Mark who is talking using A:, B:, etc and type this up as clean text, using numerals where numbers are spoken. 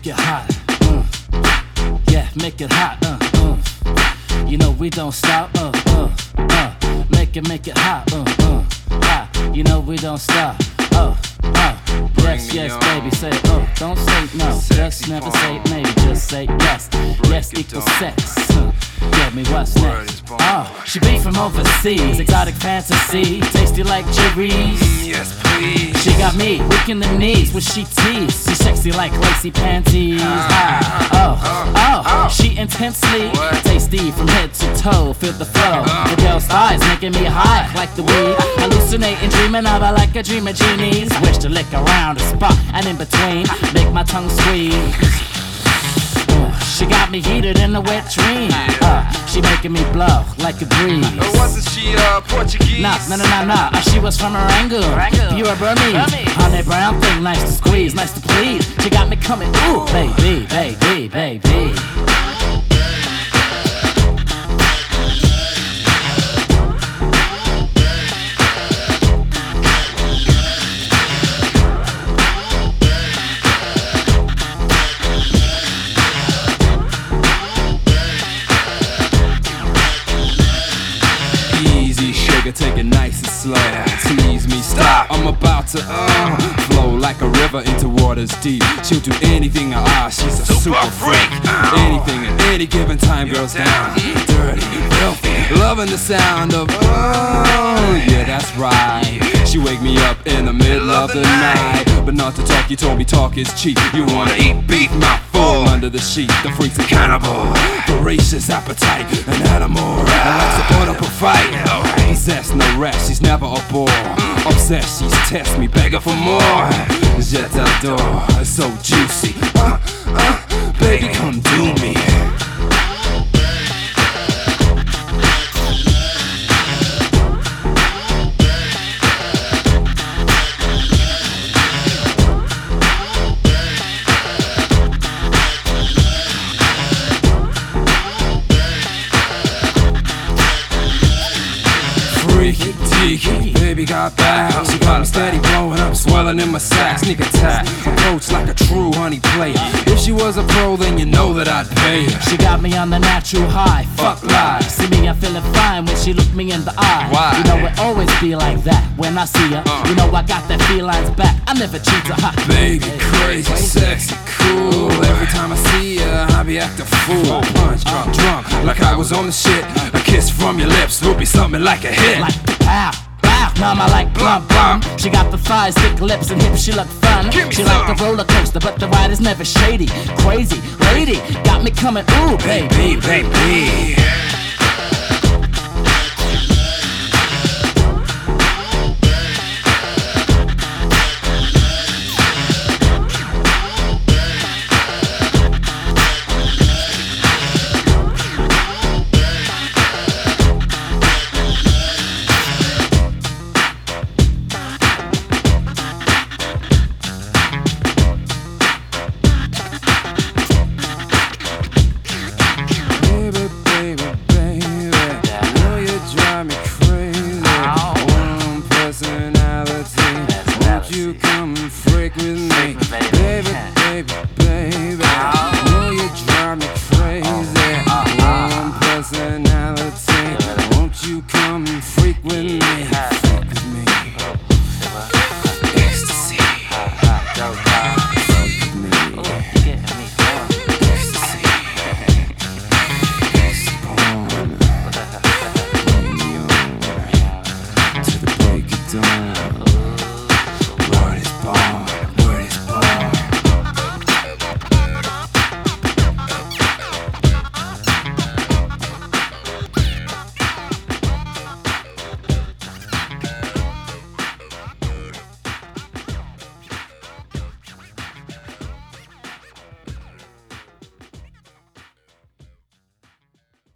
A: make it hot. Yeah, make it hot. You know we don't stop. Make it hot. Hot. You know we don't stop. Yes, baby, say don't say no, just never say maybe, just say yes. Yes equals sex. Get me what's next? She be from overseas, exotic fantasy, tasty like cherries.
B: Yes, please.
A: She got me weak in the knees when she tease. She's sexy like lacy panties. She intensely tasty from head to toe. Feel the flow. The girl's eyes making me high like the weed. Hallucinating, dreaming of her like a dream of genies. Wish to lick around the spot and in between, make my tongue squeeze. She got me heated in a wet dream. She making me blow like a breeze.
B: Wasn't she Portuguese?
A: Nah. She was from Rangoon, pure Burmese. Honey brown thing, nice to squeeze, nice to please. She got me coming, ooh, baby, baby, baby.
B: Take it nice and slow. Tease me, stop. I'm about to flow like a river into waters deep. She'll do anything I ask. She's a super freak. Anything at any given time, girls down. Dirty, filthy, loving the sound of yeah, that's right. She wake me up in the middle of the night. But not to talk, you told me talk is cheap. You wanna eat beef, mouth full under the sheet. The freak's a cannibal, voracious appetite, an animal. Likes to put up a fight. Possessed, no rest, she's never a bore. Obsessed, she's test me, begging for more. Je t'adore, so juicy. Baby, come do me. Baby got back, she got me steady blowing up, swelling in my sack. Sneak attack, approach like a true honey player. If she was a pro, then you know that I'd pay her.
A: She got me on the natural high, fuck lies. See me, I'm feeling fine when she look me in the eye.
B: Why?
A: You know it always be like that when I see her. You know I got that felines back, I never cheat her.
B: Baby, crazy, sexy, cool. Every time I see her, I be acting fool. Punch, drunk, like I was on the shit. A kiss from your lips will be something like a hit.
A: Like pow, pow, mama like blum blum. She got the thighs, thick lips, and hips, she look fun. She like a roller coaster, but the ride is never shady. Crazy, lady, got me coming, ooh, baby, baby.